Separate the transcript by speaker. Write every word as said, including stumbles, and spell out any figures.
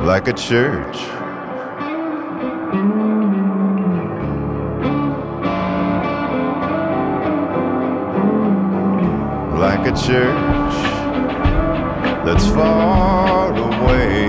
Speaker 1: like a church. Like a church that's far away.